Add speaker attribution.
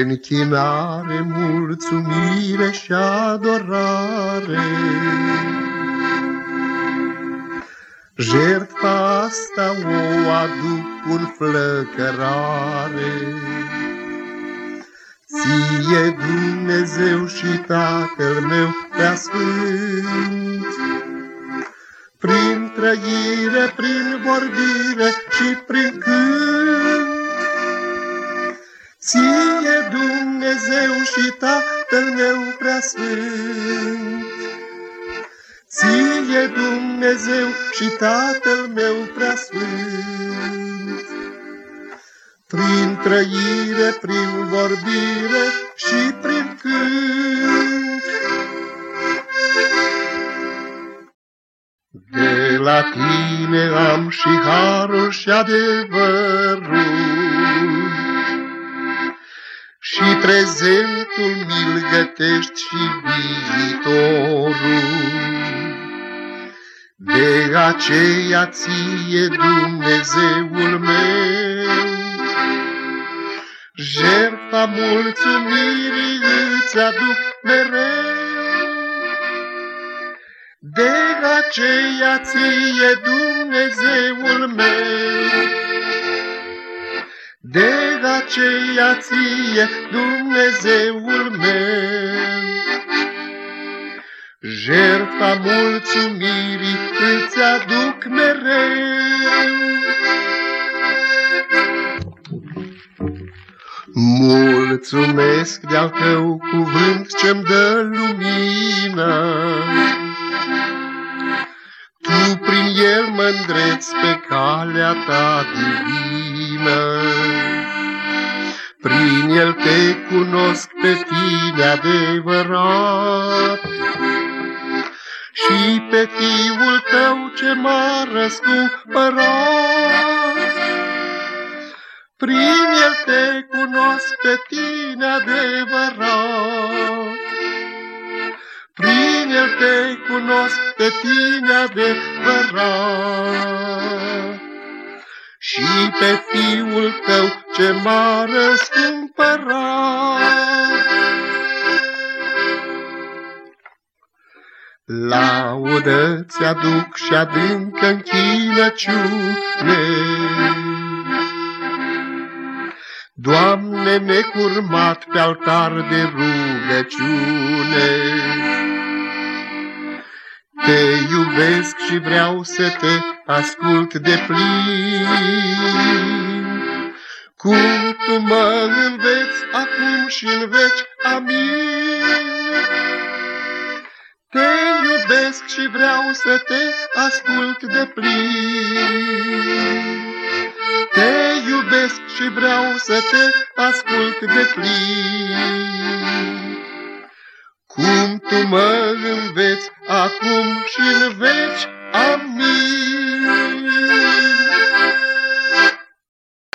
Speaker 1: închinare, mulțumire și adorare. Jertfa asta o aduc cu înflăcărare. Ție, Dumnezeu și Tatăl meu preasfânt, prin trăire, prin vorbire și prin cânt. Ție, Dumnezeu și Tatăl meu preasfânt, ție, Dumnezeu și Tatăl meu preasfânt, prin trăire, prin vorbire și prin cânt. De la tine am și harul și adevărul, și prezentul mi-l gătești și viitorul. De aceea ție, Dumnezeul meu, jertfa mulțumirii îți aduc mereu. De aceea ție, Dumnezeul meu, de aceea ție, Dumnezeul meu, jertfa mulțumirii îți aduc mereu. Mulțumesc de-al tău cuvânt ce-mi dă lumină, tu prin el mă-ndreți pe calea ta divină. Prin el te cunosc pe tine adevărat și pe Fiul tău ce m-a răscumpărat. Prin el te cunosc pe tine adevărat, prin el te cunosc pe tine adevărat și pe Fiul tău ce m-a răscumpărat. Laudă ți-aduc și adâncă închinăciune, Doamne, necurmat pe altar de rugăciune. Te iubesc și vreau să te ascult de plin, cum tu mă înveți acum și în veci. Amin. Te iubesc și vreau să te ascult de plin, te iubesc și vreau să te ascult de plin, cum tu mă înveți acum și în veci.